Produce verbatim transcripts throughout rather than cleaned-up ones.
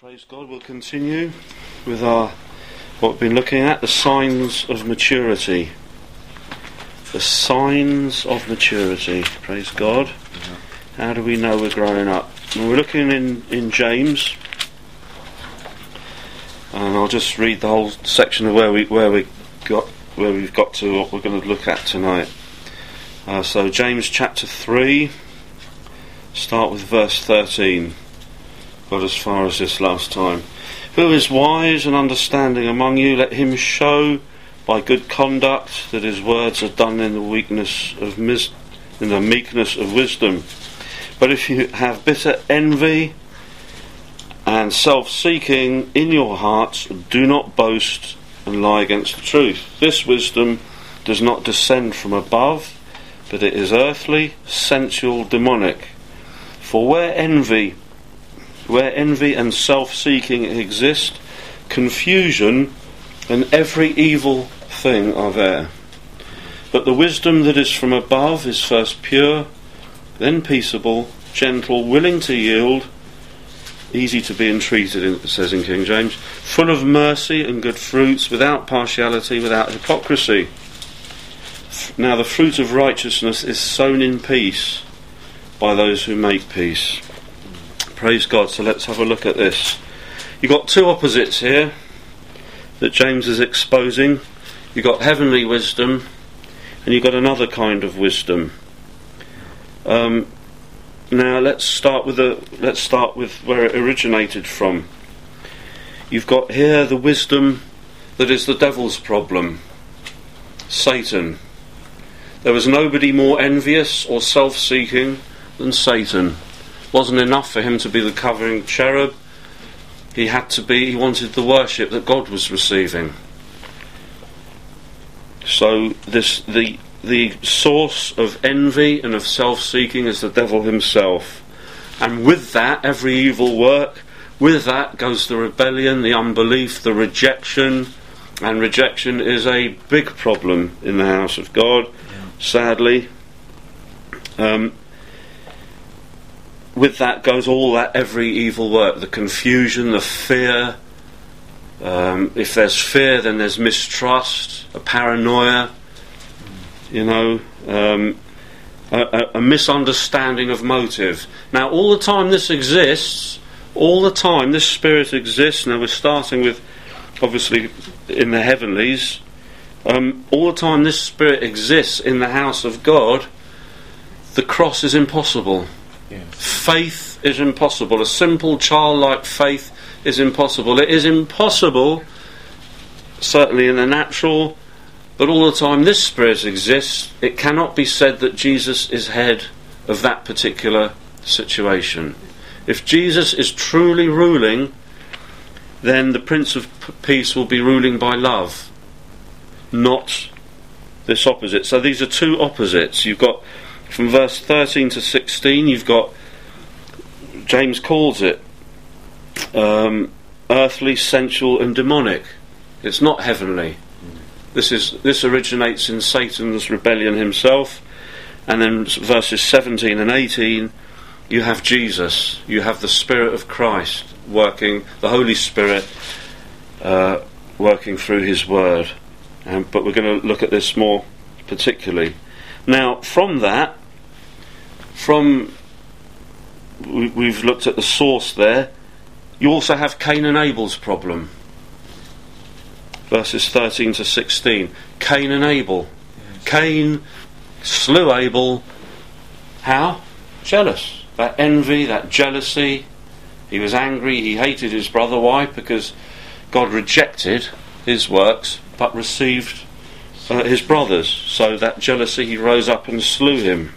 Praise God. We'll continue with our what we've been looking at, the signs of maturity. The signs of maturity. Praise God. How do we know we're growing up? Well, we're looking in, in James, and I'll just read the whole section of where we where we got where we've got to what we're going to look at tonight. Uh, so James chapter three, start with verse thirteen. Got as far as this last time. Who is wise and understanding among you? Let him show by good conduct that his words are done in the weakness of mis- in the meekness of wisdom. But if you have bitter envy and self-seeking in your hearts, do not boast and lie against the truth. This wisdom does not descend from above, but it is earthly, sensual, demonic. For where envy Where envy and self-seeking exist, confusion and every evil thing are there. But the wisdom that is from above is first pure, then peaceable, gentle, willing to yield, easy to be entreated, it says in King James, full of mercy and good fruits, without partiality, without hypocrisy. Now the fruit of righteousness is sown in peace by those who make peace. Praise God. So let's have a look at this. You've got two opposites here that James is exposing. You've got heavenly wisdom and you've got another kind of wisdom. Um, now let's start with the let's start with where it originated from. You've got here the wisdom that is the devil's problem, Satan. There was nobody more envious or self-seeking than Satan. Wasn't enough for him to be the covering cherub. He had to be, he wanted the worship that God was receiving. So this the the source of envy and of self-seeking is the devil himself. And with that, every evil work, with that goes the rebellion, the unbelief, the rejection. And rejection is a big problem in the house of God, yeah. Sadly. Um With that goes all that every evil work, the confusion, the fear. Um, if there's fear, then there's mistrust, a paranoia, you know, um, a, a misunderstanding of motive. Now, all the time this exists, all the time this spirit exists. Now, we're starting with, obviously, in the heavenlies. Um, all the time this spirit exists in the house of God, the cross is impossible. Yes. Faith is impossible. A simple childlike faith is impossible. It is impossible, certainly in the natural, but all the time this spirit exists, it cannot be said that Jesus is head of that particular situation. If Jesus is truly ruling, then the Prince of Peace will be ruling by love, not this opposite. So these are two opposites. You've got from verse thirteen to sixteen, you've got, James calls it um, earthly, sensual and demonic. It's not heavenly. This is this originates in Satan's rebellion himself. And then verses seventeen and eighteen, you have Jesus. You have the Spirit of Christ working, the Holy Spirit uh, working through his word. Um, but we're going to look at this more particularly. Now, from that, From we, we've looked at the source there. You also have Cain and Abel's problem. Verses thirteen to sixteen. Cain and Abel. Yes. Cain slew Abel. How? Jealous. That envy, that jealousy. He was angry. He hated his brother. Why? Because God rejected his works, but received uh, his brother's. So that jealousy, he rose up and slew him.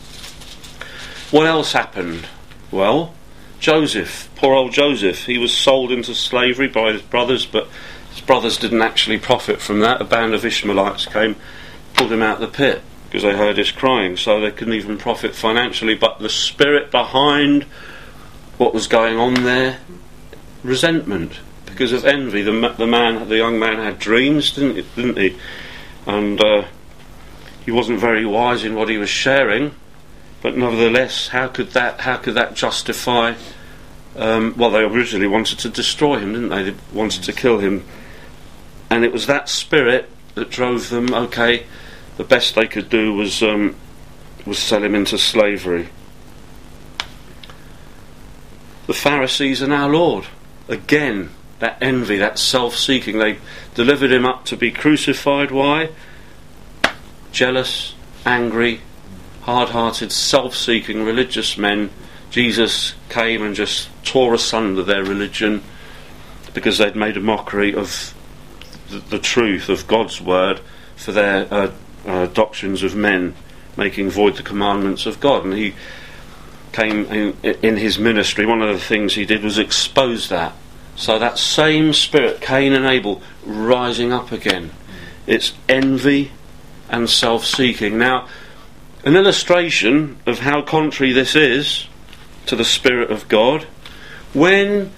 What else happened? Well, Joseph, poor old Joseph, he was sold into slavery by his brothers, but his brothers didn't actually profit from that. A band of Ishmaelites came, pulled him out of the pit because they heard his crying, so they couldn't even profit financially. But the spirit behind what was going on there, resentment because of envy. The, the man, the young man, had dreams, didn't, didn't he? And uh, he wasn't very wise in what he was sharing. But nevertheless, how could that how could that justify Um, well, they originally wanted to destroy him, didn't they? They wanted to kill him. And it was that spirit that drove them, okay, the best they could do was um, was sell him into slavery. The Pharisees and our Lord, again, that envy, that self-seeking, they delivered him up to be crucified. Why? Jealous, angry, hard-hearted, self-seeking religious men. Jesus came and just tore asunder their religion because they'd made a mockery of the, the truth of God's word for their uh, uh, doctrines of men, making void the commandments of God. And he came in, in his ministry, one of the things he did was expose that. So that same spirit, Cain and Abel, rising up again. It's envy and self-seeking. Now, an illustration of how contrary this is to the Spirit of God, when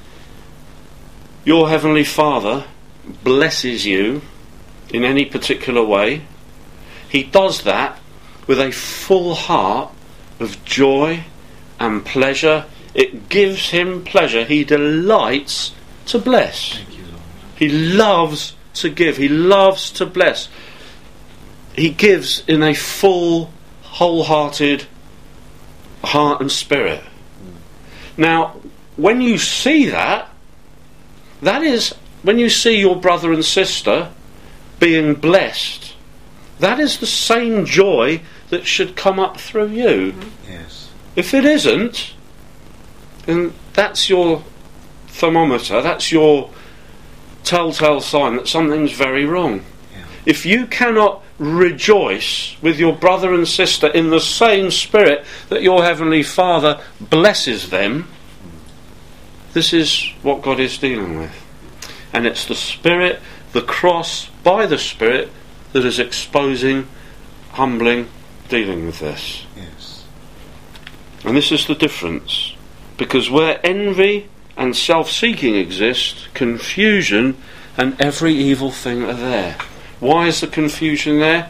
your Heavenly Father blesses you in any particular way, He does that with a full heart of joy and pleasure. It gives Him pleasure. He delights to bless. Thank you, Lord. He loves to give. He loves to bless. He gives in a full, wholehearted heart and spirit. Mm. Now, when you see that, that is, when you see your brother and sister being blessed, that is the same joy that should come up through you. Mm-hmm. Yes. If it isn't, then that's your thermometer, that's your telltale sign that something's very wrong. Yeah. If you cannot rejoice with your brother and sister in the same spirit that your Heavenly Father blesses them, this is what God is dealing with. And it's the Spirit, the cross, by the Spirit, that is exposing, humbling, dealing with this. Yes. And this is the difference. Because where envy and self-seeking exist, confusion and every evil thing are there. Why is the confusion there?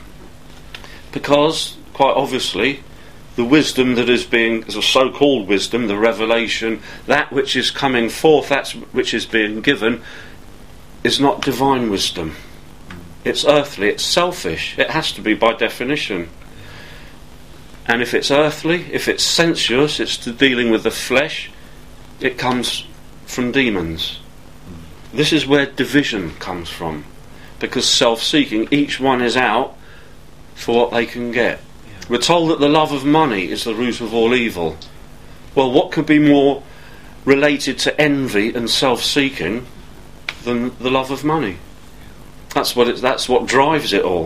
Because, quite obviously, the wisdom that is being, the so-called wisdom, the revelation, that which is coming forth, that which is being given, is not divine wisdom. It's earthly, it's selfish. It has to be by definition. And if it's earthly, if it's sensuous, it's to dealing with the flesh, it comes from demons. This is where division comes from. Because self-seeking, each one is out for what they can get. Yeah. We're told that the love of money is the root of all evil. Well, what could be more related to envy and self-seeking than the love of money? That's what it, that's what drives it all.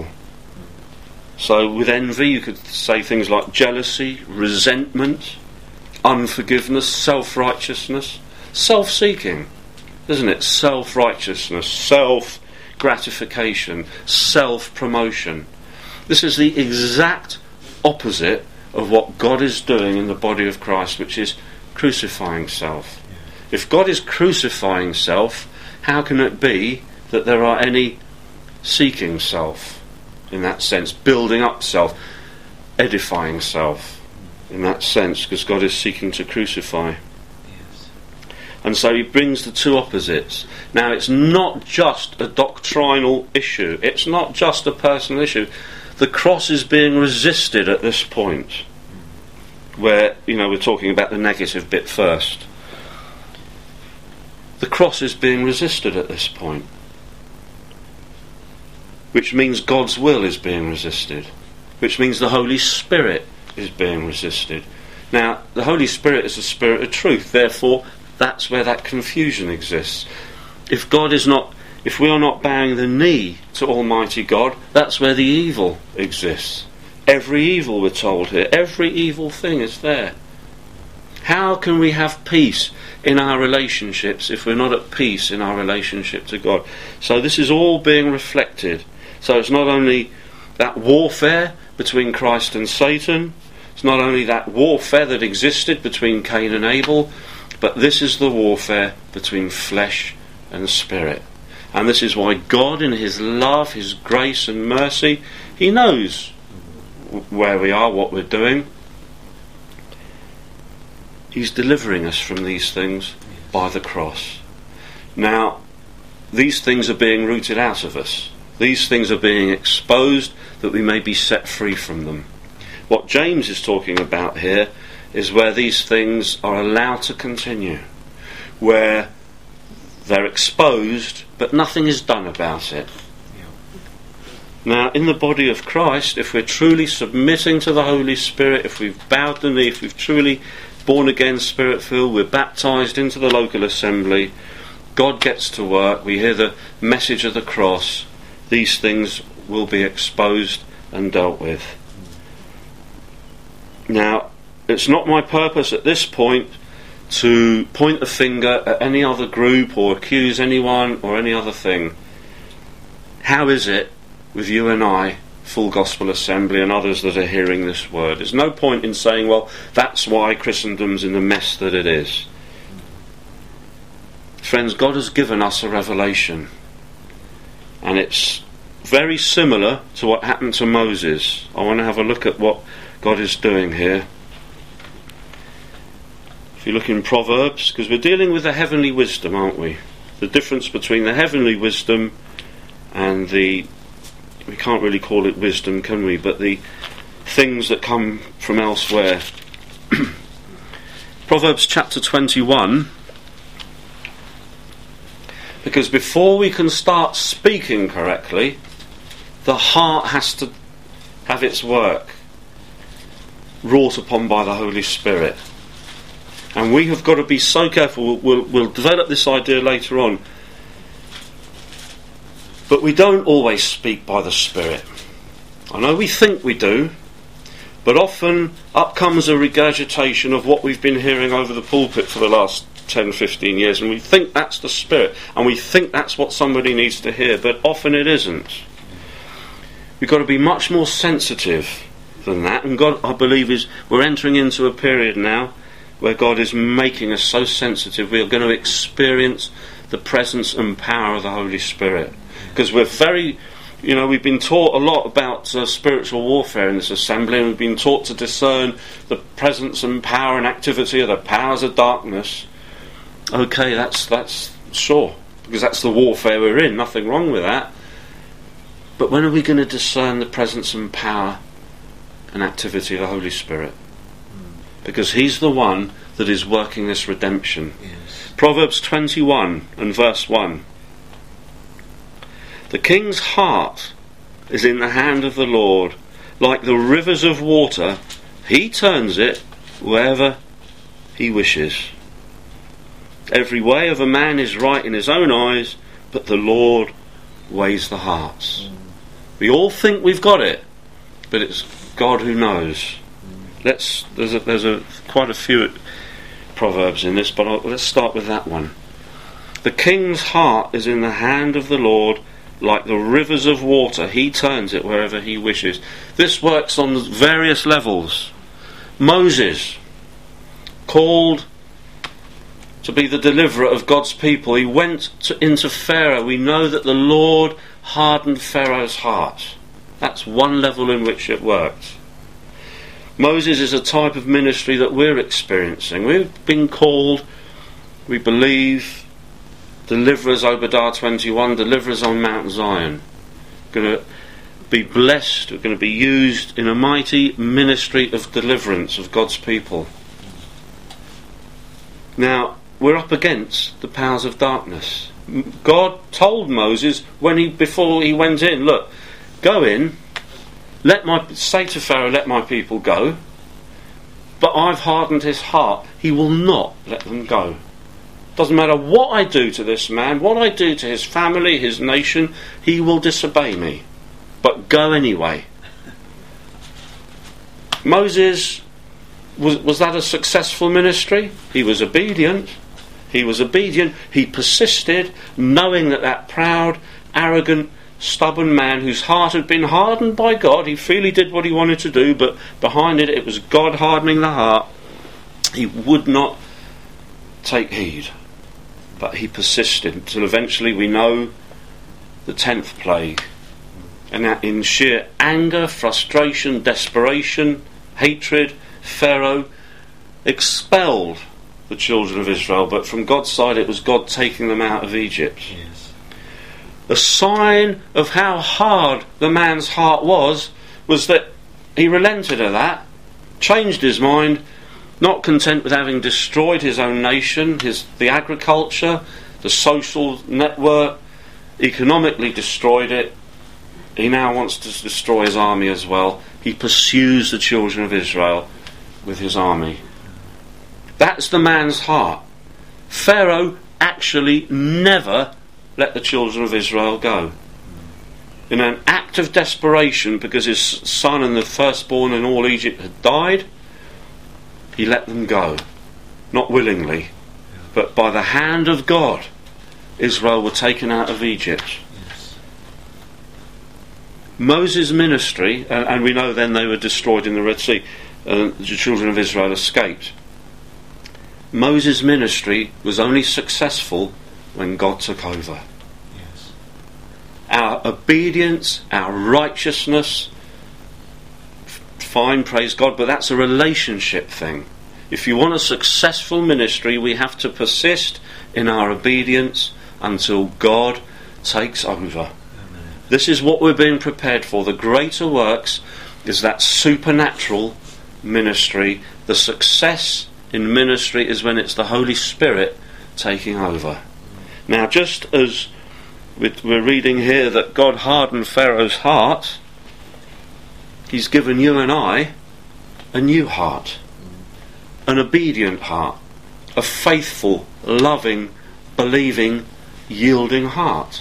So with envy you could say things like jealousy, resentment, unforgiveness, self-righteousness, self-seeking, isn't it? Self-righteousness, self-gratification, self-promotion. This is the exact opposite of what God is doing in the body of Christ, which is crucifying self. If God is crucifying self, how can it be that there are any seeking self? In that sense, building up self, edifying self, in that sense, because God is seeking to crucify. Yes. And so he brings the two opposites. Now, it's not just a doctrinal issue, it's not just a personal issue. The cross is being resisted at this point, where, you know, we're talking about the negative bit first. The cross is being resisted at this point, which means God's will is being resisted, which means the Holy Spirit is being resisted. Now, the Holy Spirit is the Spirit of truth, therefore that's where that confusion exists. If God is not, if we are not bowing the knee to Almighty God, that's where the evil exists. Every evil, we're told here, every evil thing is there. How can we have peace in our relationships if we're not at peace in our relationship to God? So this is all being reflected. So it's not only that warfare between Christ and Satan, it's not only that warfare that existed between Cain and Abel, but this is the warfare between flesh and spirit. And this is why God, in his love, his grace and mercy, he knows where we are, what we're doing. He's delivering us from these things by the cross. Now, these things are being rooted out of us. These things are being exposed that we may be set free from them. What James is talking about here is where these things are allowed to continue, where they're exposed but nothing is done about it. Now, in the body of Christ, if we're truly submitting to the Holy Spirit, if we've bowed the knee, if we've truly born again, Spirit-filled, we're baptised into the local assembly, God gets to work, we hear the message of the cross, these things will be exposed and dealt with. Now, it's not my purpose at this point to point a finger at any other group or accuse anyone or any other thing. How is it with you and I, Full Gospel Assembly, and others that are hearing this word? There's no point in saying, well, that's why Christendom's in the mess that it is. Friends, God has given us a revelation, and it's very similar to what happened to Moses. I want to have a look at what God is doing here. If you look in Proverbs, because we're dealing with the heavenly wisdom, aren't we? The difference between the heavenly wisdom and the, we can't really call it wisdom, can we, but the things that come from elsewhere. Proverbs chapter twenty-one, because before we can start speaking correctly, the heart has to have its work wrought upon by the Holy Spirit. And we have got to be so careful. We'll, we'll, we'll develop this idea later on. But we don't always speak by the Spirit. I know we think we do, but often up comes a regurgitation of what we've been hearing over the pulpit for the last ten, fifteen years, and we think that's the Spirit, and we think that's what somebody needs to hear, but often it isn't. We've got to be much more sensitive than that, and God, I believe, is we're entering into a period now where God is making us so sensitive we are going to experience the presence and power of the Holy Spirit. Because we're very, you know, we've been taught a lot about uh, spiritual warfare in this assembly, and we've been taught to discern the presence and power and activity of the powers of darkness. Okay, that's, that's sure, because that's the warfare we're in, nothing wrong with that. But when are we going to discern the presence and power and activity of the Holy Spirit? Because He's the one that is working this redemption. Yes. Proverbs twenty-one and verse one. The king's heart is in the hand of the Lord, like the rivers of water. He turns it wherever He wishes. Every way of a man is right in his own eyes, but the Lord weighs the hearts. Mm. We all think we've got it, but it's God who knows. Mm. Let's. There's a, there's a quite a few proverbs in this, but I'll, let's start with that one. The king's heart is in the hand of the Lord, like the rivers of water. He turns it wherever He wishes. This works on various levels. Moses, called to be the deliverer of God's people, he went to, into Pharaoh. We know that the Lord hardened Pharaoh's heart. That's one level in which it worked. Moses is a type of ministry that we're experiencing. We've been called, we believe, deliverers, Obadiah twenty-one, deliverers on Mount Zion. We're going to be blessed, we're going to be used in a mighty ministry of deliverance of God's people. Now, we're up against the powers of darkness. God told Moses when he before he went in, look, go in, let my say to Pharaoh, let my people go, but I've hardened his heart. He will not let them go. Doesn't matter what I do to this man, what I do to his family, his nation, he will disobey me. But go anyway. Moses, was, was that a successful ministry? He was obedient. He was obedient. He persisted, knowing that that proud, arrogant, stubborn man whose heart had been hardened by God, he freely did what he wanted to do, but behind it, it was God hardening the heart. He would not take heed, but he persisted until eventually we know the tenth plague. And that in sheer anger, frustration, desperation, hatred, Pharaoh expelled the children of Israel, but from God's side it was God taking them out of Egypt. Yes. The sign of how hard the man's heart was was that he relented of that, changed his mind, not content with having destroyed his own nation, his the agriculture, the social network, economically destroyed it. He now wants to destroy his army as well. He pursues the children of Israel with his army. That's the man's heart. Pharaoh actually never let the children of Israel go. In an act of desperation, because his son and the firstborn in all Egypt had died, he let them go. Not willingly, but by the hand of God, Israel were taken out of Egypt. Yes. Moses' ministry, and, and we know then they were destroyed in the Red Sea, and the children of Israel escaped. Moses' ministry was only successful when God took over. Yes. Our obedience, our righteousness, f- fine, praise God, but that's a relationship thing. If you want a successful ministry, we have to persist in our obedience until God takes over. Amen. This is what we're being prepared for. The greater works is that supernatural ministry. The success in ministry is when it's the Holy Spirit taking over. Now, just as we're reading here that God hardened Pharaoh's heart, He's given you and I a new heart, an obedient heart, a faithful, loving, believing, yielding heart.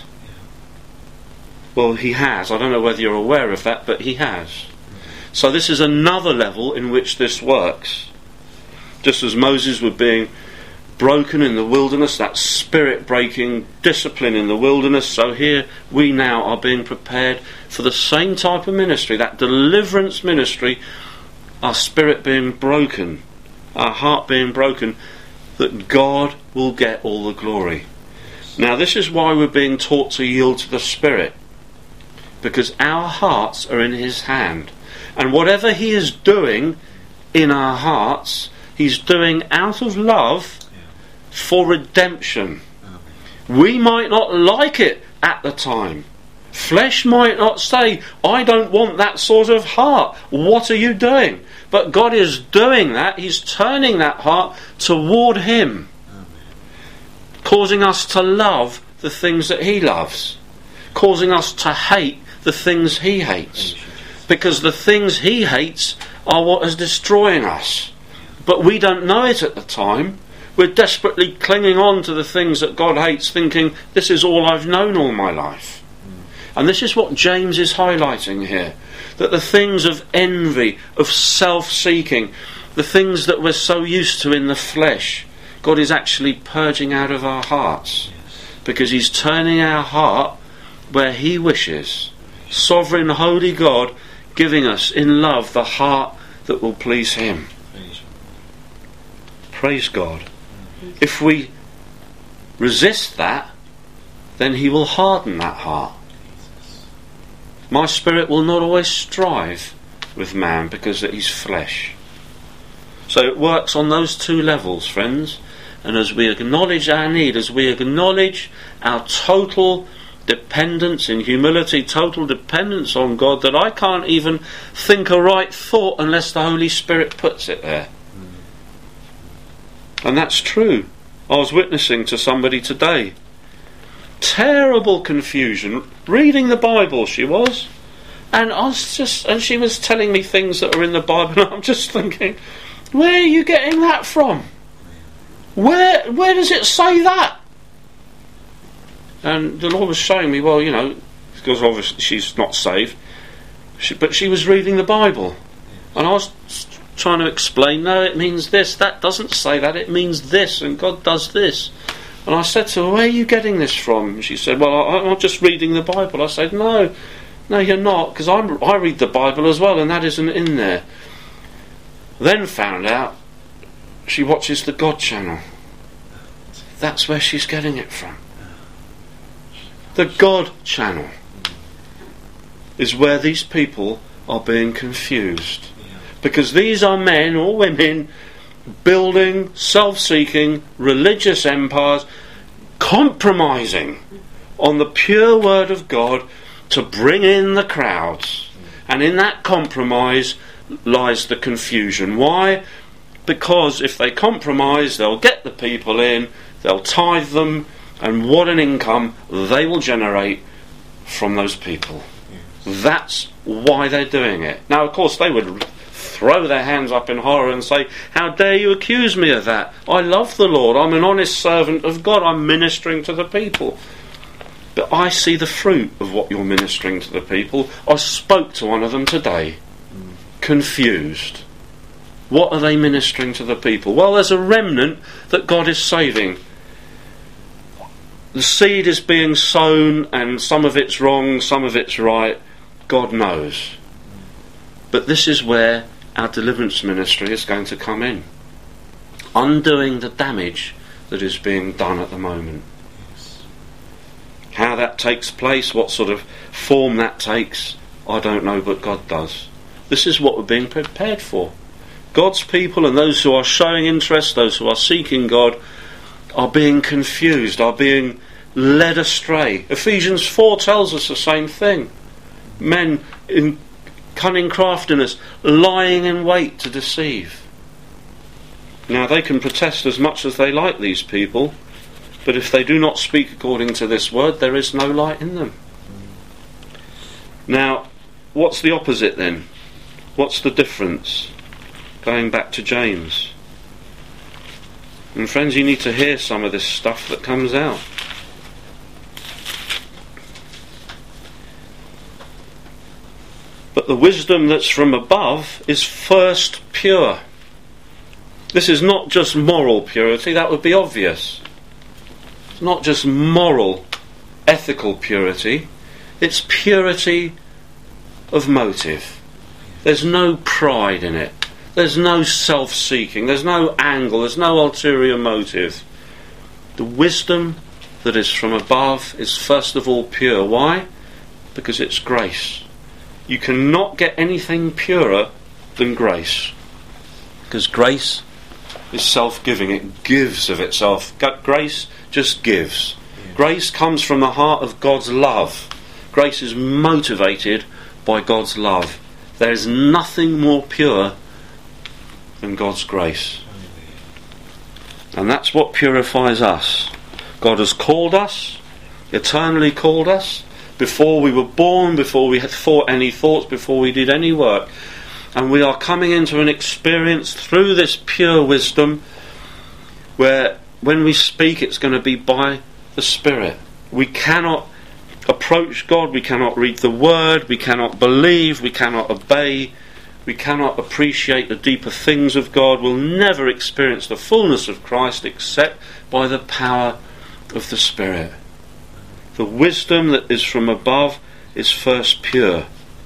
Well, He has. I don't know whether you're aware of that, but He has. So this is another level in which this works. Just as Moses was being broken in the wilderness, that spirit-breaking discipline in the wilderness, so here we now are being prepared for the same type of ministry, that deliverance ministry, our spirit being broken, our heart being broken, that God will get all the glory. Now this is why we're being taught to yield to the Spirit, because our hearts are in His hand, and whatever He is doing in our hearts, He's doing out of love for redemption. We might not like it at the time. Flesh might not say, I don't want that sort of heart. What are you doing? But God is doing that. He's turning that heart toward Him, causing us to love the things that He loves, causing us to hate the things He hates, because the things He hates are what is destroying us. But we don't know it at the time. We're desperately clinging on to the things that God hates, thinking, this is all I've known all my life. And this is what James is highlighting here, that the things of envy, of self-seeking, the things that we're so used to in the flesh, God is actually purging out of our hearts, because He's turning our heart where He wishes. Sovereign, holy God giving us in love the heart that will please Him. Praise God. If we resist that, then He will harden that heart. My spirit will not always strive with man because that he's flesh. So it works on those two levels, friends. And as we acknowledge our need, as we acknowledge our total dependence in humility, total dependence on God, that I can't even think a right thought unless the Holy Spirit puts it there. And that's true. I was witnessing to somebody today. Terrible confusion. Reading the Bible, she was. And I was just and she was telling me things that are in the Bible, and I'm just thinking, where are you getting that from? Where where does it say that? And the Lord was showing me, well, you know, because obviously she's not saved, she, but she was reading the Bible. And I was trying to explain, no, it means this, that doesn't say that, it means this, and God does this. And I said to her, where are you getting this from? And she said, well, I, I'm just reading the Bible. I said, no, no, you're not, because I read the Bible as well, and that isn't in there. Then found out she watches the God channel. That's where she's getting it from. The God channel is where these people are being confused. Because these are men or women building self-seeking religious empires, compromising on the pure word of God to bring in the crowds. And in that compromise lies the confusion. Why? Because if they compromise, they'll get the people in, they'll tithe them, and what an income they will generate from those people. Yes. That's why they're doing it. Now, of course, they would throw their hands up in horror and say, how dare you accuse me of that? I love the Lord. I'm an honest servant of God. I'm ministering to the people. But I see the fruit of what you're ministering to the people. I spoke to one of them today, mm. confused. What are they ministering to the people? Well, there's a remnant that God is saving. The seed is being sown, and some of it's wrong, some of it's right. God knows. But this is where our deliverance ministry is going to come in, undoing the damage that is being done at the moment. Yes. How that takes place, what sort of form that takes, I don't know, but God does. This is what we're being prepared for. God's people and those who are showing interest, those who are seeking God, are being confused, are being led astray. Ephesians four tells us the same thing. Men in cunning craftiness, lying in wait to deceive. Now they can protest as much as they like, these people, but if they do not speak according to this word, there is no light in them. Now, what's the opposite then? What's the difference? Going back to James. And friends, you need to hear some of this stuff that comes out. But the wisdom that's from above is first pure. This is not just moral purity, that would be obvious. It's not just moral, ethical purity, it's purity of motive. There's no pride in it. There's no self-seeking, there's no angle, there's no ulterior motive. The wisdom that is from above is first of all pure. Why? Because it's grace. You cannot get anything purer than grace. Because grace is self-giving, it gives of itself. Grace just gives. Yeah. Grace comes from the heart of God's love. Grace is motivated by God's love. There is nothing more pure than God's grace. And that's what purifies us. God has called us, eternally called us, before we were born, before we had thought any thoughts, before we did any work. And we are coming into an experience through this pure wisdom where when we speak it's going to be by the Spirit. We cannot approach God, we cannot read the Word, we cannot believe, we cannot obey, we cannot appreciate the deeper things of God. We'll never experience the fullness of Christ except by the power of the Spirit. The wisdom that is from above is first pure,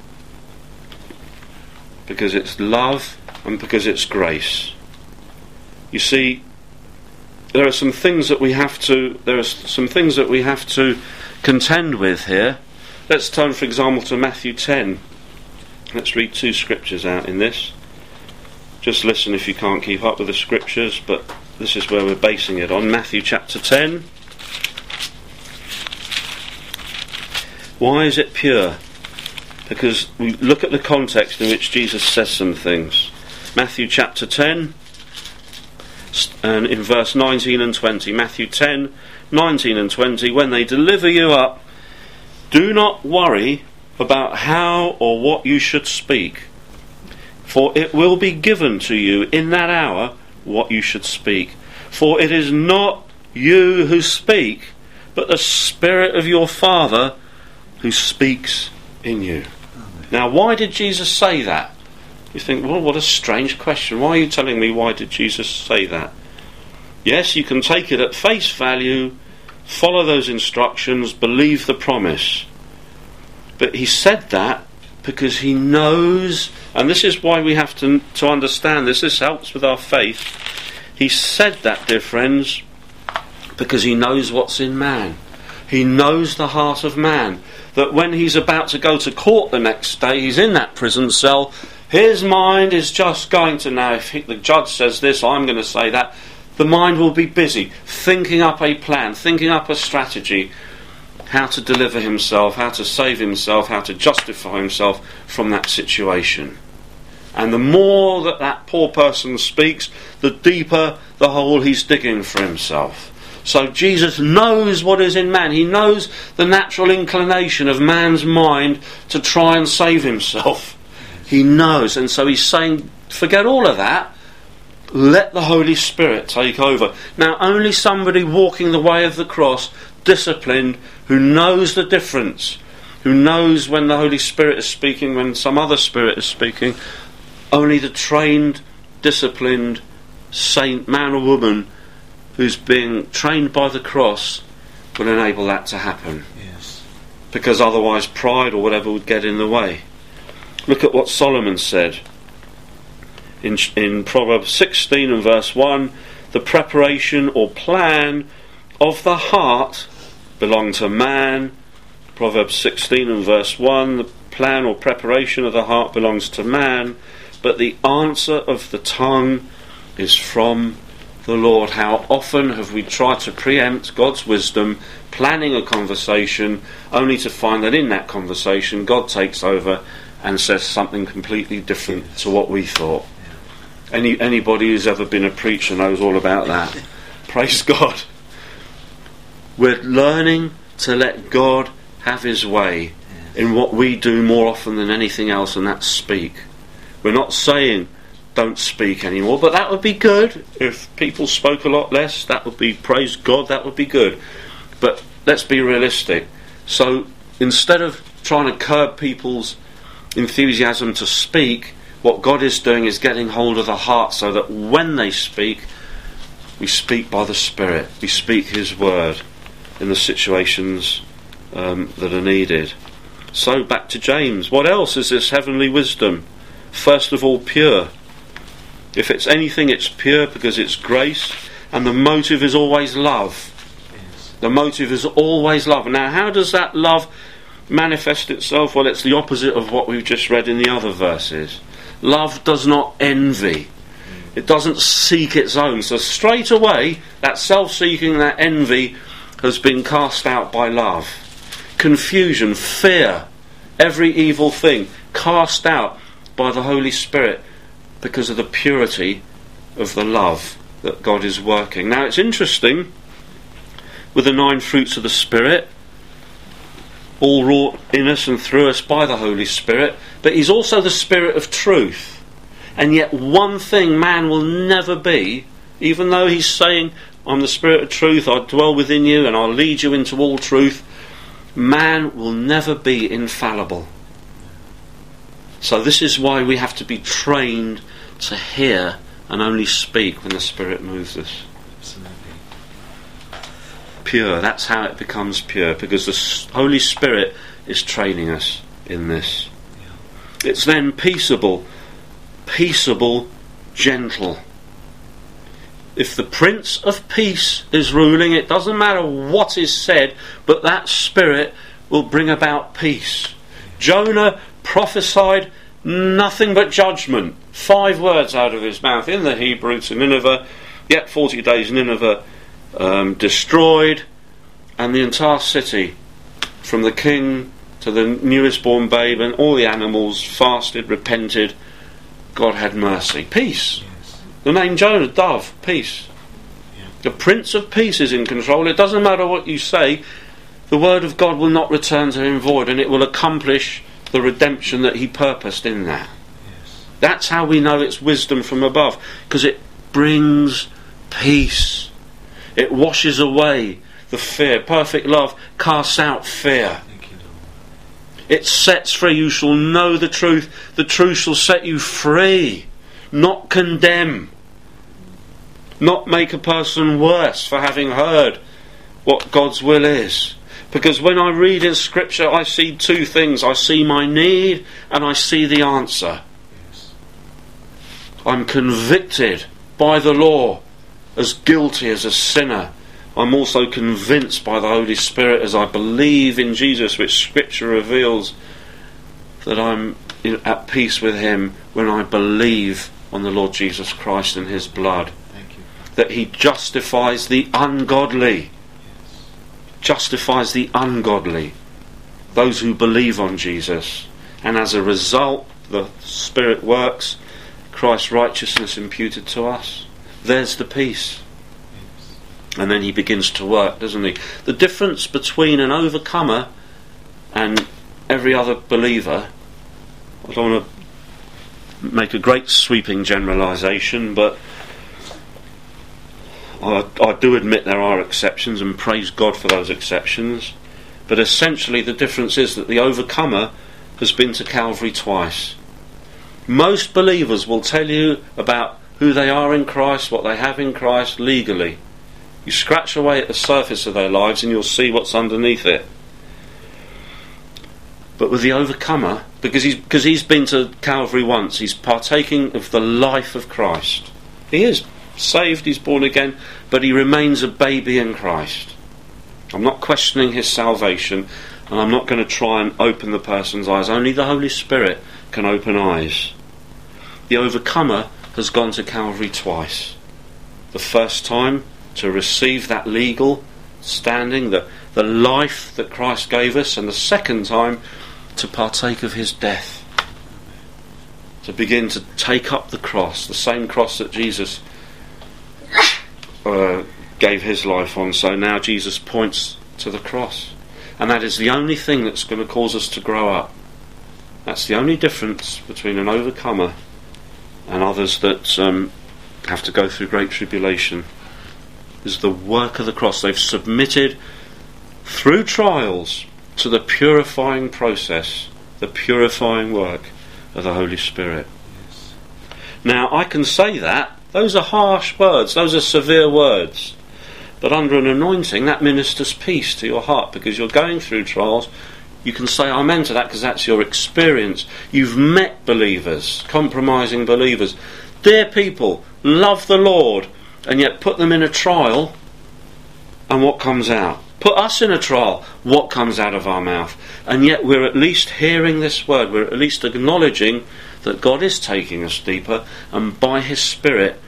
because it's love and because it's grace. You see, there are some things that we have to there are some things that we have to contend with here. Let's turn, for example, to Matthew ten. Let's read two scriptures out in this. Just listen if you can't keep up with the scriptures, but this is where we're basing it on. Matthew chapter ten. Why is it pure? Because we look at the context in which Jesus says some things. Matthew chapter ten, and in verse nineteen and twenty. Matthew ten, nineteen and twenty. When they deliver you up, do not worry about how or what you should speak, for it will be given to you in that hour what you should speak. For it is not you who speak, but the Spirit of your Father who speaks in you. Amen. Now, why did Jesus say that? You think, well, what a strange question. Why are you telling me why did Jesus say that? Yes, you can take it at face value, follow those instructions, believe the promise. But he said that because he knows, and this is why we have to, to understand this, this helps with our faith. He said that, dear friends, because he knows what's in man. He knows the heart of man. That when he's about to go to court the next day, he's in that prison cell, His mind is just going to, now if he, the judge says this, I'm going to say that. The mind will be busy thinking up a plan, thinking up a strategy, how to deliver himself, how to save himself, how to justify himself from that situation. And the more that that poor person speaks, the deeper the hole he's digging for himself. So Jesus knows what is in man. He knows the natural inclination of man's mind to try and save himself. He knows, and so he's saying, forget all of that. Let the Holy Spirit take over. Now, only somebody walking the way of the cross, disciplined, who knows the difference, who knows when the Holy Spirit is speaking, when some other spirit is speaking, only the trained, disciplined saint, man or woman, who's being trained by the cross, will enable that to happen. Yes. Because otherwise pride or whatever would get in the way. Look at what Solomon said in, in Proverbs sixteen and verse one. The preparation or plan of the heart belong to man. Proverbs sixteen and verse one. The plan or preparation of the heart belongs to man, but the answer of the tongue is from the Lord. How often have we tried to preempt God's wisdom, planning a conversation, only to find that in that conversation God takes over and says something completely different to what we thought. Any anybody who's ever been a preacher knows all about that. Praise God. We're learning to let God have his way in what we do more often than anything else, and that's speak. We're not saying don't speak anymore, but that would be good. If people spoke a lot less, that would be, praise God, that would be good. But let's be realistic. So instead of trying to curb people's enthusiasm to speak, what God is doing is getting hold of the heart, so that when they speak, we speak by the Spirit. We speak his word in the situations um, that are needed. So back to James. What else is this heavenly wisdom? First of all, pure. If it's anything, it's pure because it's grace, and the motive is always love. Yes. The motive is always love. Now, how does that love manifest itself? Well, it's the opposite of what we've just read in the other verses. Love does not envy. It doesn't seek its own. So straight away, that self-seeking, that envy has been cast out by love. Confusion, fear, every evil thing cast out by the Holy Spirit because of the purity of the love that God is working. Now, it's interesting with the nine fruits of the Spirit, all wrought in us and through us by the Holy Spirit, but he's also the Spirit of truth. And yet one thing man will never be, even though he's saying, I'm the Spirit of truth, I dwell within you and I'll lead you into all truth, man will never be infallible. So this is why we have to be trained to hear and only speak when the Spirit moves us. Absolutely. Pure, that's how it becomes pure, because the Holy Spirit is training us in this. Yeah. It's then peaceable, peaceable, gentle. If the Prince of Peace is ruling, it doesn't matter what is said, but that Spirit will bring about peace. Jonah prophesied nothing but judgment. Five words out of his mouth in the Hebrew to Nineveh. Yet forty days Nineveh um, destroyed, and the entire city, from the king to the newest born babe and all the animals, fasted, repented. God had mercy. Peace. Yes. The name Jonah, dove, peace. Yeah. The Prince of Peace is in control. It doesn't matter what you say, the word of God will not return to him void, and it will accomplish the redemption that he purposed in that. Yes. That's how we know it's wisdom from above, because it brings peace. It washes away the fear. Perfect love casts out fear. Thank you, Lord. It sets free. You shall know the truth. The truth shall set you free. Not condemn. Not make a person worse for having heard what God's will is. Because when I read in Scripture, I see two things. I see my need and I see the answer. Yes. I'm convicted by the law as guilty as a sinner. I'm also convinced by the Holy Spirit as I believe in Jesus, which Scripture reveals that I'm in, at peace with him when I believe on the Lord Jesus Christ and his blood. Thank you. That he justifies the ungodly. Yes. Justifies the ungodly. Those who believe on Jesus. And as a result, the Spirit works, Christ's righteousness imputed to us. There's the peace. Yes. And then he begins to work, doesn't he? The difference between an overcomer and every other believer, I don't want to make a great sweeping generalisation, but I, I do admit there are exceptions, and praise God for those exceptions. But essentially the difference is that the overcomer has been to Calvary twice. Most believers will tell you about who they are in Christ, what they have in Christ legally. You scratch away at the surface of their lives and you'll see what's underneath it. But with the overcomer, because he's, because he's been to Calvary once, he's partaking of the life of Christ. He is saved, he's born again, but he remains a baby in Christ. I'm not questioning his salvation, and I'm not going to try and open the person's eyes. Only the Holy Spirit can open eyes. The overcomer has gone to Calvary twice. The first time to receive that legal standing, the, the life that Christ gave us, and the second time to partake of his death. To begin to take up the cross, the same cross that Jesus uh, gave his life on. So now Jesus points to the cross. And that is the only thing that's going to cause us to grow up. That's the only difference between an overcomer and others that um, have to go through great tribulation, is the work of the cross. They've submitted through trials to the purifying process, the purifying work of the Holy Spirit. Yes. Now, I can say that. Those are harsh words. Those are severe words. But under an anointing, that ministers peace to your heart, because you're going through trials. You can say amen to that because that's your experience. You've met believers, compromising believers. Dear people, love the Lord, and yet put them in a trial, and what comes out? Put us in a trial, what comes out of our mouth? And yet we're at least hearing this word, we're at least acknowledging that God is taking us deeper, and by his Spirit,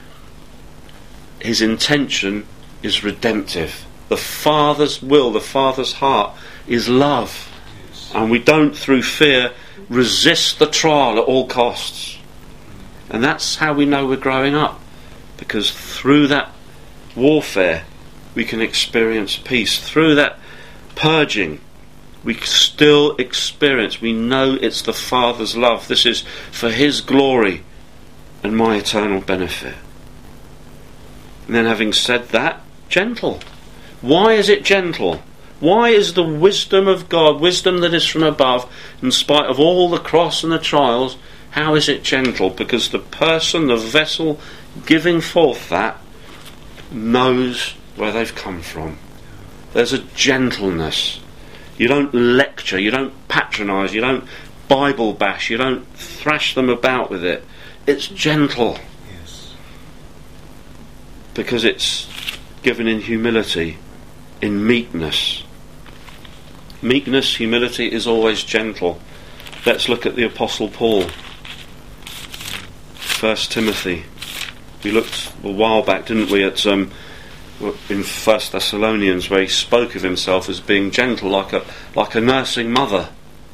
his intention is redemptive. The Father's will, the Father's heart is love. Yes. And we don't, through fear, resist the trial at all costs. And that's how we know we're growing up. Because through that warfare, we can experience peace. Through that purging, we still experience, we know it's the Father's love. This is for his glory and my eternal benefit. And then, having said that, gentle. Why is it gentle? Why is the wisdom of God, wisdom that is from above, in spite of all the cross and the trials, how is it gentle? Because the person, the vessel giving forth that, knows where they've come from. There's a gentleness. You don't lecture, you don't patronise, you don't Bible bash, you don't thrash them about with it. It's gentle. Yes. Because it's given in humility, in meekness. Meekness, humility is always gentle. Let's look at the Apostle Paul. First Timothy. We looked a while back, didn't we, at um, in First Thessalonians, where he spoke of himself as being gentle, like a like a nursing mother.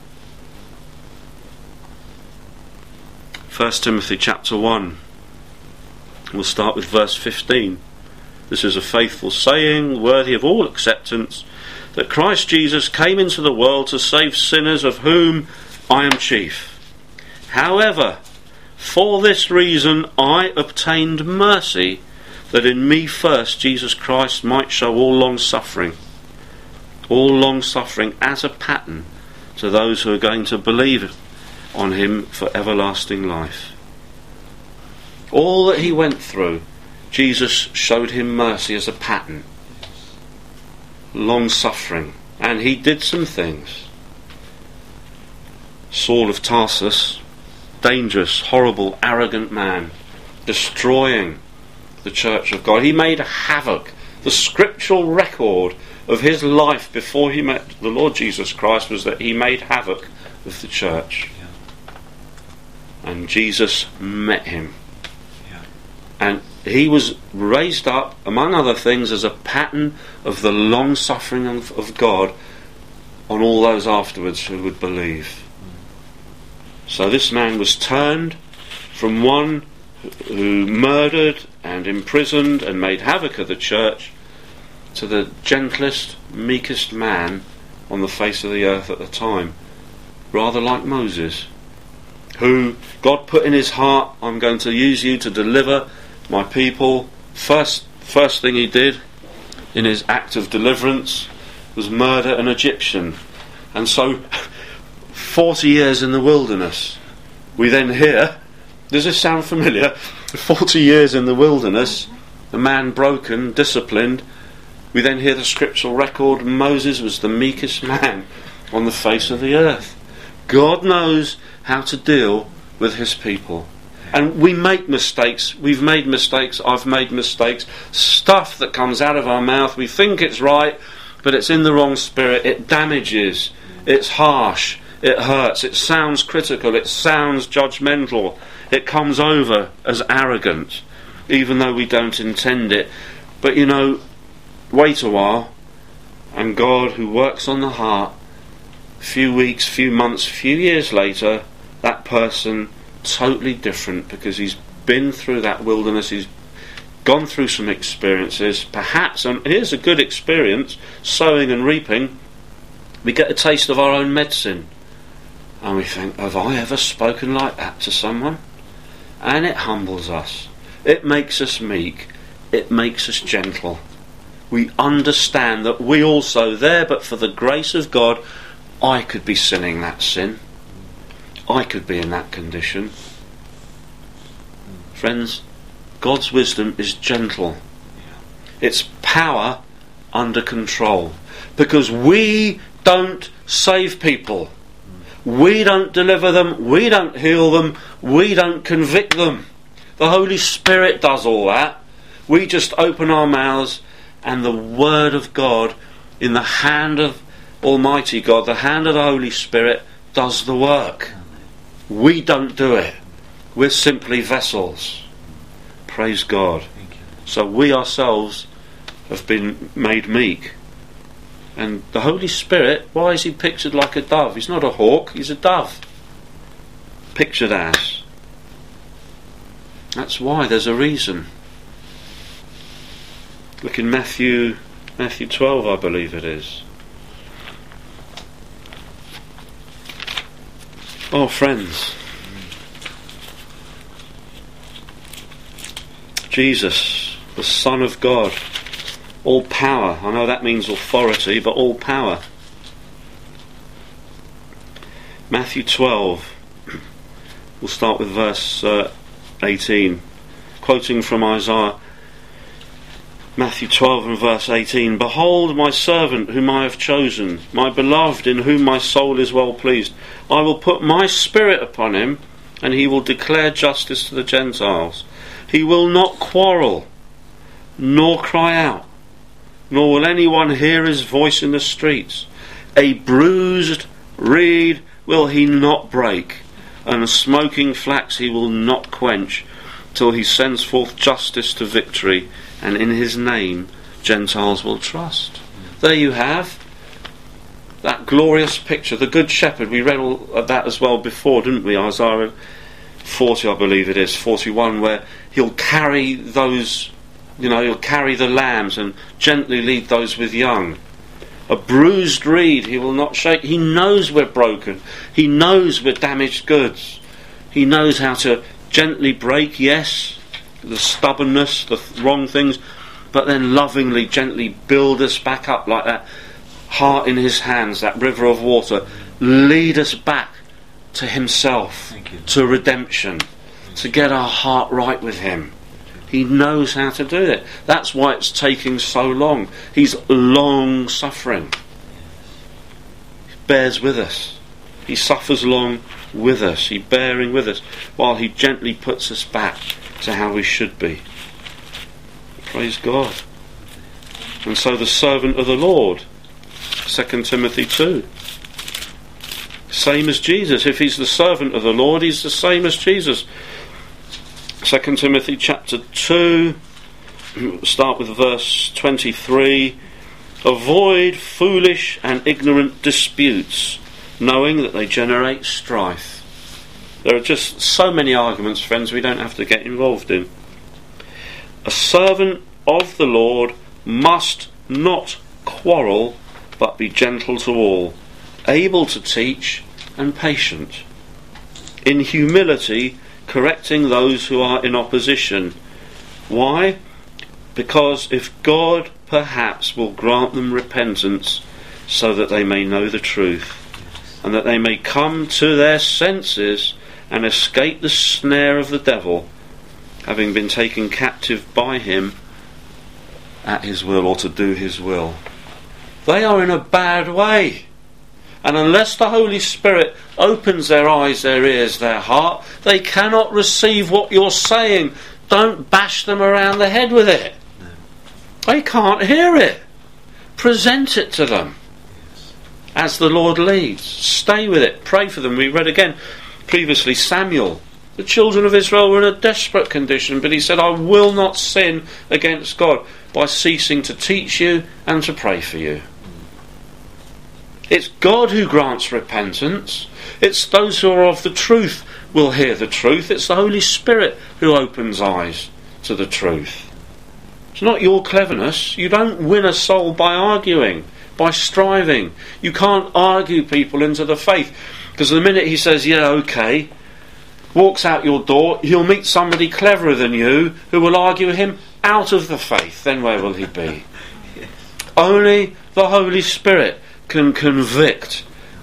First Timothy chapter one. We'll start with verse fifteen. This is a faithful saying, worthy of all acceptance, that Christ Jesus came into the world to save sinners, of whom I am chief. However, for this reason I obtained mercy, that in me first Jesus Christ might show all long suffering, all long suffering as a pattern to those who are going to believe on him for everlasting life. All that he went through, Jesus showed him mercy as a pattern. Long suffering. And he did some things. Saul of Tarsus, dangerous, horrible, arrogant man, destroying the church of God. He made havoc. The scriptural record of his life before he met the Lord Jesus Christ was that he made havoc of the church. Yeah. and Jesus met him. Yeah. And he was raised up, among other things, as a pattern of the long suffering of, of God on all those afterwards who would believe. So this man was turned from one who murdered and imprisoned and made havoc of the church to the gentlest, meekest man on the face of the earth at the time, rather like Moses, who God put in his heart, I'm going to use you to deliver my people. First, first thing he did in his act of deliverance was murder an Egyptian. And so forty years in the wilderness, we then hear, does this sound familiar? forty years in the wilderness, the man broken, disciplined, we then hear the scriptural record, Moses was the meekest man on the face of the earth. God knows how to deal with his people. And we make mistakes. We've made mistakes. I've made mistakes. Stuff that comes out of our mouth, we think it's right, but it's in the wrong spirit. It damages. It's harsh. It hurts. It sounds critical. It sounds judgmental. It comes over as arrogant, even though we don't intend it. But you know, wait a while, and God, who works on the heart, few weeks, few months, few years later, that person totally different, because he's been through that wilderness, he's gone through some experiences, perhaps, and here's a good experience, sowing and reaping, we get a taste of our own medicine, and we think, have I ever spoken like that to someone? And it humbles us, it makes us meek, it makes us gentle. We understand that we also there, but for the grace of God, I could be sinning that sin. I could be in that condition. Friends, God's wisdom is gentle. It's power under control. Because we don't save people. We don't deliver them. We don't heal them. We don't convict them. The Holy Spirit does all that. We just open our mouths, and the Word of God in the hand of Almighty God, the hand of the Holy Spirit, does the work. We don't do it. We're simply vessels. Praise God. So we ourselves have been made meek. And the Holy Spirit, why is he pictured like a dove? He's not a hawk, he's a dove. Pictured as. That's why, there's a reason. Look in Matthew Matthew twelve, I believe it is. Oh, friends, Jesus, the Son of God, all power. I know that means authority, but all power. Matthew twelve, we'll start with verse uh, eighteen, quoting from Isaiah. Matthew twelve and verse eighteen, behold my servant whom I have chosen, my beloved in whom my soul is well pleased. I will put my spirit upon him, and he will declare justice to the Gentiles. He will not quarrel, nor cry out, nor will anyone hear his voice in the streets. A bruised reed will he not break, and a smoking flax he will not quench, till he sends forth justice to victory, and in his name Gentiles will trust. There you have that glorious picture, the Good Shepherd. We read all of that as well before, didn't we? Isaiah forty, I believe it is, forty-one, where he'll carry those, you know, he'll carry the lambs and gently lead those with young. A bruised reed he will not shake. He knows we're broken. He knows we're damaged goods. He knows how to gently break, yes, the stubbornness, the th- wrong things, but then lovingly, gently build us back up like that heart in his hands, that river of water. Lead us back to himself, to redemption, to get our heart right with him. He knows how to do it. That's why it's taking so long. He's long suffering. He bears with us. He suffers long with us. He bearing with us, while he gently puts us back to how we should be. Praise God. And so the servant of the Lord, Second Timothy two, Same as Jesus. If he's the servant of the Lord, he's the same as Jesus. Second Timothy chapter two, start with verse twenty-three. Avoid foolish and ignorant disputes, knowing that they generate strife. There are just so many arguments, friends, we don't have to get involved in. A servant of the Lord must not quarrel, but be gentle to all, able to teach and patient, in humility correcting those who are in opposition. Why? Because if God perhaps will grant them repentance, so that they may know the truth, and that they may come to their senses and escape the snare of the devil, having been taken captive by him at his will, or to do his will. They are in a bad way, and unless the Holy Spirit opens their eyes, their ears, their heart, they cannot receive what you're saying. Don't bash them around the head with it. No. They can't hear it. Present it to them as the Lord leads. Stay with it. Pray for them. We read again previously Samuel. The children of Israel were in a desperate condition, but he said, I will not sin against God by ceasing to teach you and to pray for you. It's God who grants repentance. It's those who are of the truth will hear the truth. It's the Holy Spirit who opens eyes to the truth. It's not your cleverness. You don't win a soul by arguing, by striving. You can't argue people into the faith, because the minute he says, yeah, okay, walks out your door, he'll meet somebody cleverer than you who will argue him out of the faith. Then where will he be? Yes. Only the Holy Spirit can convict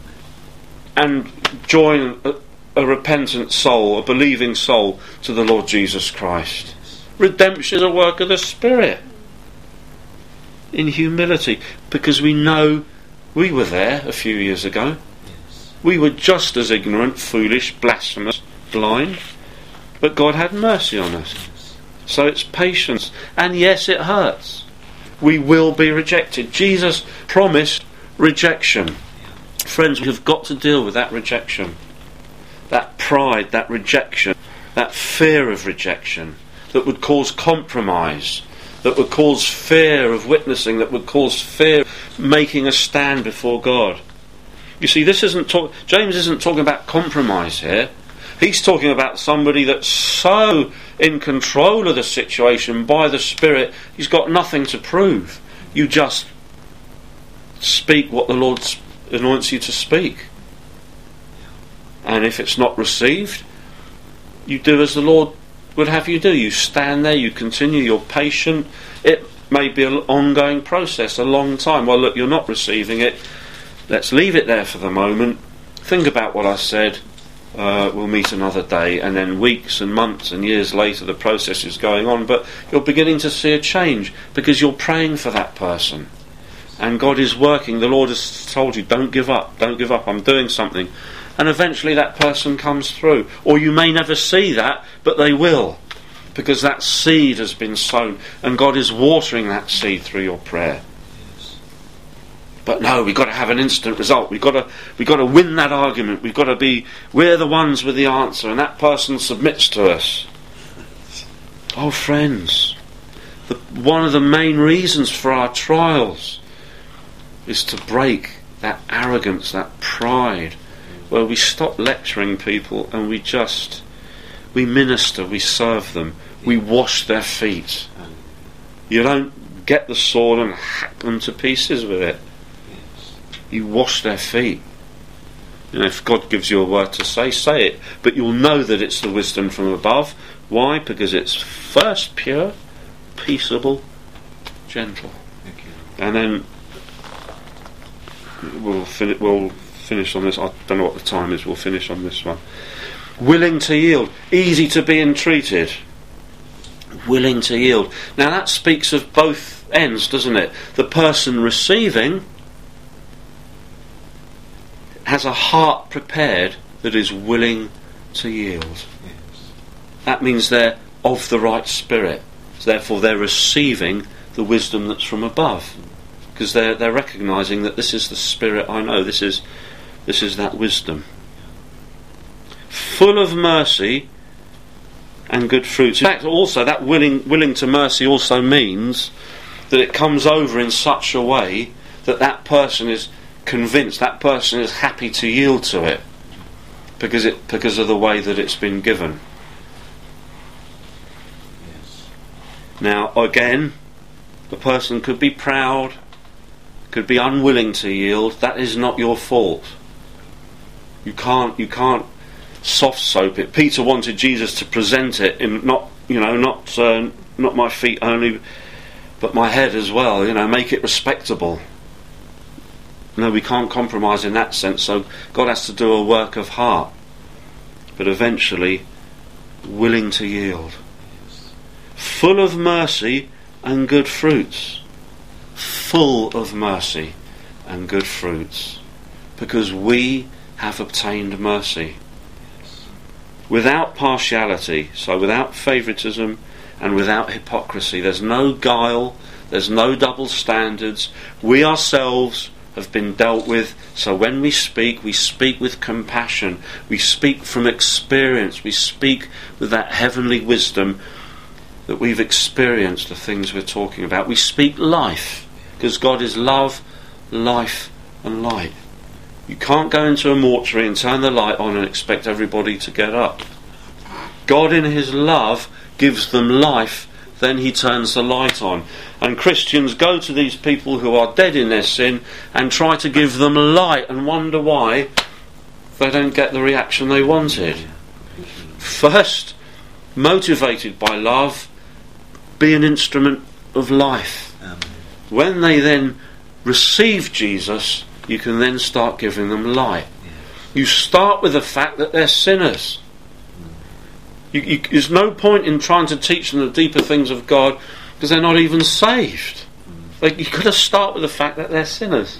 and join a, a repentant soul, a believing soul, to the Lord Jesus Christ. Redemption is a work of the Spirit. In humility, because we know we were there a few years ago. Yes. We were just as ignorant, foolish, blasphemous, blind, but God had mercy on us. Yes. So it's patience, and yes, it hurts. We will be rejected. Jesus promised rejection. Yeah. Friends, we have got to deal with that rejection, that pride, that rejection, that fear of rejection that would cause compromise, that would cause fear of witnessing, that would cause fear of making a stand before God. You see, this isn't talk- James isn't talking about compromise here. He's talking about somebody that's so in control of the situation by the Spirit, he's got nothing to prove. You just speak what the Lord anoints you to speak. And if it's not received, you do as the Lord would have you do. You stand there, you continue, you're patient. It may be an ongoing process, a long time. Well, look, you're not receiving it. Let's leave it there for the moment. Think about what I said. Uh, we'll meet another day. And then weeks and months and years later, the process is going on. But you're beginning to see a change because you're praying for that person. And God is working. The Lord has told you, don't give up, don't give up, I'm doing something. And eventually that person comes through. Or you may never see that, but they will. Because that seed has been sown. And God is watering that seed through your prayer. Yes. But no, we've got to have an instant result. We've got to, we've got to win that argument. We've got to be, we're the ones with the answer. And that person submits to us. Oh, friends, the, one of the main reasons for our trials is to break that arrogance, that pride, where we stop lecturing people and we just, we minister, we serve them, we wash their feet. You don't get the sword and hack them to pieces with it. You wash their feet. You know, if God gives you a word to say, say it. But you'll know that it's the wisdom from above. Why? Because it's first pure, peaceable, gentle. And then we'll fin- we'll finish on this. I don't know what the time is. We'll finish on this one. Willing to yield, easy to be entreated. Willing to yield. Now that speaks of both ends, doesn't it? The person receiving has a heart prepared that is willing to yield. Yes. That means they're of the right spirit. So therefore they're receiving the wisdom that's from above. Because they're, they're recognising that this is the Spirit I know. This is This is that wisdom. Full of mercy and good fruits. In fact, also that willing willing to mercy also means that it comes over in such a way that that person is convinced, that person is happy to yield to it because it because of the way that it's been given. Yes. Now, again, the person could be proud, could be unwilling to yield. That is not your fault. You can't you can't soft soap it. Peter wanted Jesus to present it in not you know not uh, not my feet only, but my head as well. You know, make it respectable. No, we can't compromise in that sense. So God has to do a work of heart, but eventually willing to yield. Yes. Full of mercy and good fruits. Full of mercy and good fruits, because we have obtained mercy. Without partiality, so without favouritism and without hypocrisy. There's no guile, there's no double standards. We ourselves have been dealt with, so when we speak, we speak with compassion, we speak from experience, we speak with that heavenly wisdom that we've experienced the things we're talking about. We speak life, because God is love, life and light. You can't go into a mortuary and turn the light on and expect everybody to get up. God in his love gives them life, then he turns the light on. And Christians go to these people who are dead in their sin and try to give them light and wonder why they don't get the reaction they wanted. First, motivated by love, be an instrument of life. Amen. When they then receive Jesus, you can then start giving them light. You start with the fact that they're sinners. You, you, there's no point in trying to teach them the deeper things of God because they're not even saved. Like, you've got to start with the fact that they're sinners.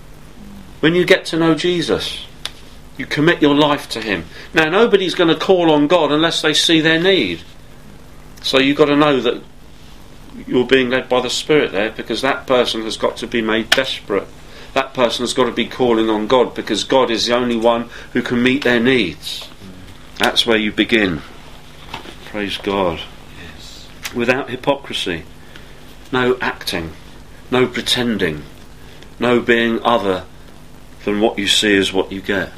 When you get to know Jesus, you commit your life to him. Now, nobody's going to call on God unless they see their need. So you've got to know that you're being led by the Spirit there, because that person has got to be made desperate. That person has got to be calling on God, because God is the only one who can meet their needs. That's where you begin. Praise God. Yes. Without hypocrisy. No acting. No pretending. No being other than what you see is what you get.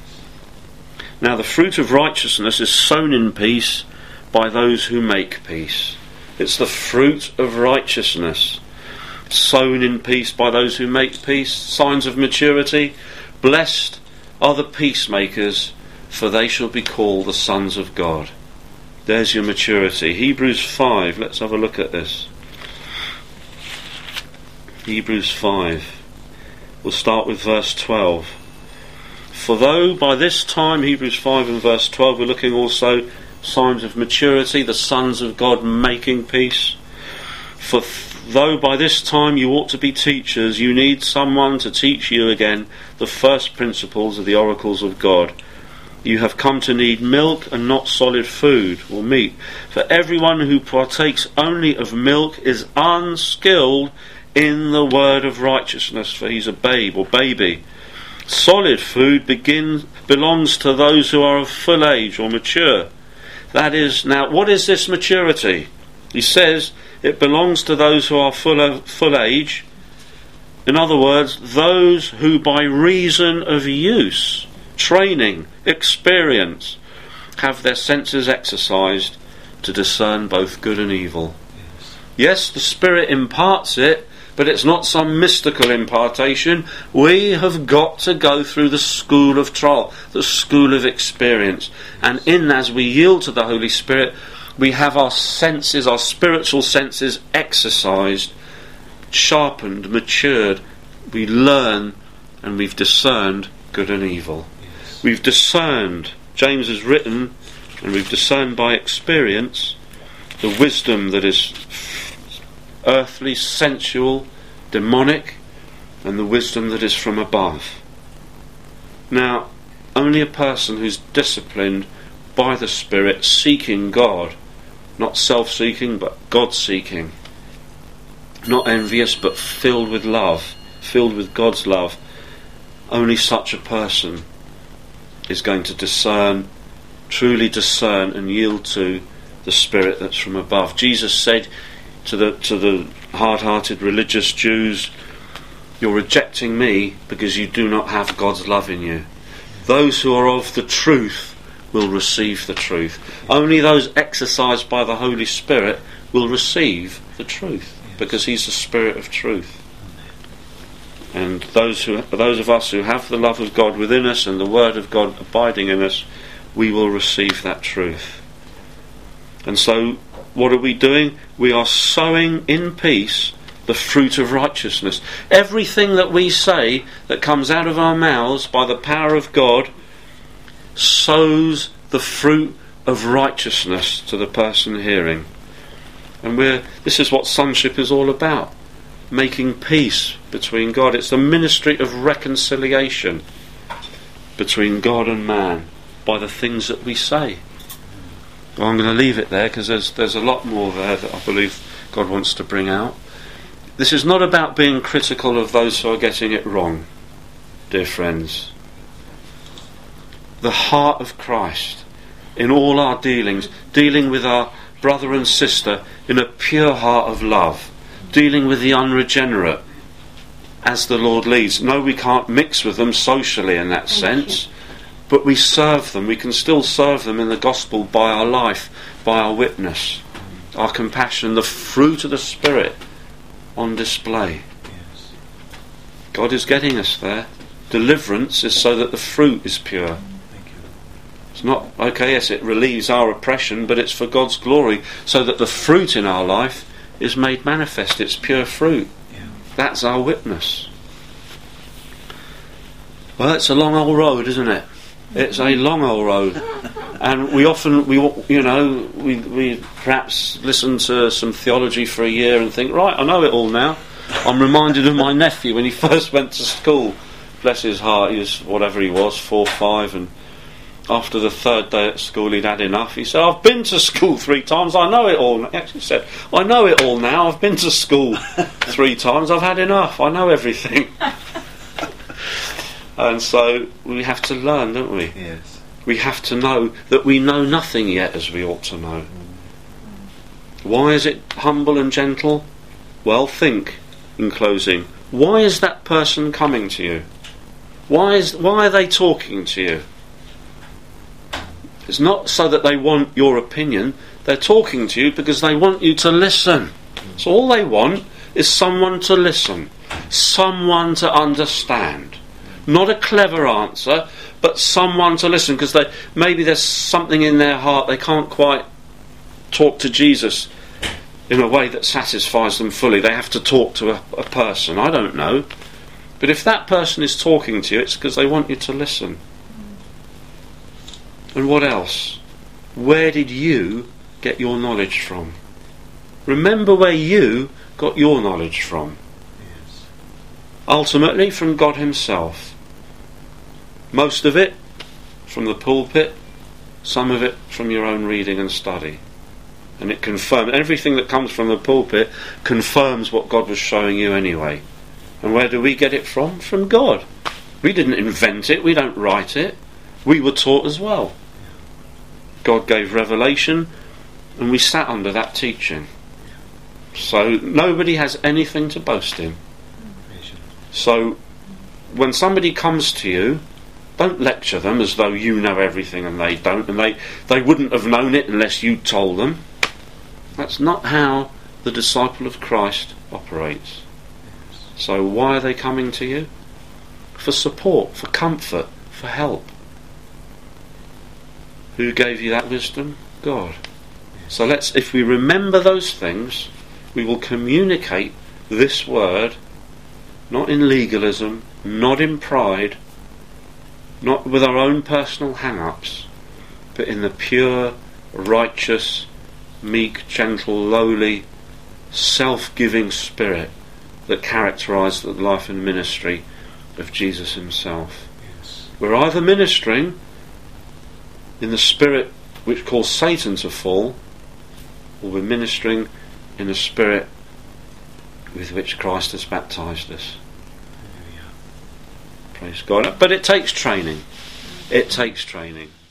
Yes. Now the fruit of righteousness is sown in peace by those who make peace. It's the fruit of righteousness. Sown in peace by those who make peace. Signs of maturity. Blessed are the peacemakers, for they shall be called the sons of God. There's your maturity. Hebrews five, let's have a look at this. Hebrews five. We'll start with verse twelve. For though by this time, Hebrews five and verse twelve, we're looking also signs of maturity, the sons of God making peace. For th- though by this time you ought to be teachers, you need someone to teach you again the first principles of the oracles of God. You have come to need milk and not solid food or meat. For everyone who partakes only of milk is unskilled in the word of righteousness, for he's a babe or baby. Solid food begins, belongs to those who are of full age or mature. That is, now, what is this maturity? He says it belongs to those who are full of, full age. In other words, those who by reason of use, training, experience, have their senses exercised to discern both good and evil. Yes. Yes, the Spirit imparts it, but it's not some mystical impartation. We have got to go through the school of trial, the school of experience. And in as we yield to the Holy Spirit, we have our senses, our spiritual senses exercised, sharpened, matured. We learn and we've discerned good and evil. Yes. We've discerned, James has written, and we've discerned by experience the wisdom that is earthly, sensual, demonic, and the wisdom that is from above. Now, only a person who's disciplined by the Spirit, seeking God, not self-seeking but God-seeking, not envious but filled with love, filled with God's love, only such a person is going to discern, truly discern and yield to the Spirit that's from above. Jesus said to the to the hard-hearted religious Jews, "You're rejecting me because you do not have God's love in you. Those who are of the truth will receive the truth." Only those exercised by the Holy Spirit will receive the truth, because He's the Spirit of truth. And those who, those of us who have the love of God within us and the Word of God abiding in us, we will receive that truth. And so, what are we doing? We are sowing in peace the fruit of righteousness. Everything that we say that comes out of our mouths by the power of God sows the fruit of righteousness to the person hearing. And we're, this is what sonship is all about. Making peace between God. It's the ministry of reconciliation between God and man by the things that we say. Well, I'm going to leave it there because there's, there's a lot more there that I believe God wants to bring out. This is not about being critical of those who are getting it wrong, dear friends. The heart of Christ in all our dealings, dealing with our brother and sister in a pure heart of love, dealing with the unregenerate as the Lord leads. No, we can't mix with them socially in that sense, but we serve them. We can still serve them in the gospel by our life, by our witness, our compassion, the fruit of the Spirit on display. Yes. God is getting us there. Deliverance is so that the fruit is pure. Thank you. It's not, okay, yes, it relieves our oppression, but it's for God's glory, so that the fruit in our life is made manifest. It's pure fruit. Yeah. That's our witness. Well, it's a long old road, isn't it? It's a long old road. And we often, we you know, we, we perhaps listen to some theology for a year and think, right, I know it all now. I'm reminded of my nephew when he first went to school. Bless his heart, he was whatever he was, four, five, and after the third day at school he'd had enough. He said, "I've been to school three times, I know it all." He actually said, "I know it all now, I've been to school three times, I've had enough, I know everything." And so we have to learn, don't we? Yes. We have to know that we know nothing yet as we ought to know. Why is it humble and gentle? Well, think, in closing, why is that person coming to you? Why is why are they talking to you? It's not so that they want your opinion. They're talking to you because they want you to listen. So all they want is someone to listen, someone to understand. Not a clever answer, but someone to listen, because they maybe there's something in their heart they can't quite talk to Jesus in a way that satisfies them fully. They have to talk to a, a person. I don't know. But if that person is talking to you, it's because they want you to listen. And what else? Where did you get your knowledge from? Remember where you got your knowledge from. Yes. Ultimately from God Himself. Most of it from the pulpit, some of it from your own reading and study. And it confirms, everything that comes from the pulpit confirms what God was showing you anyway. And where do we get it from? From God. We didn't invent it, we don't write it. We were taught as well. God gave revelation and we sat under that teaching. So nobody has anything to boast in. So when somebody comes to you, don't lecture them as though you know everything and they don't, and they, they wouldn't have known it unless you told them. That's not how the disciple of Christ operates. So why are they coming to you? For support, for comfort, for help. Who gave you that wisdom? God. So let's, if we remember those things, we will communicate this word, not in legalism, not in pride, not with our own personal hang-ups, but in the pure, righteous, meek, gentle, lowly, self-giving spirit that characterised the life and ministry of Jesus Himself. Yes. We're either ministering in the spirit which caused Satan to fall, or we're ministering in the spirit with which Christ has baptised us. Hallelujah. Praise God. But it takes training. It takes training.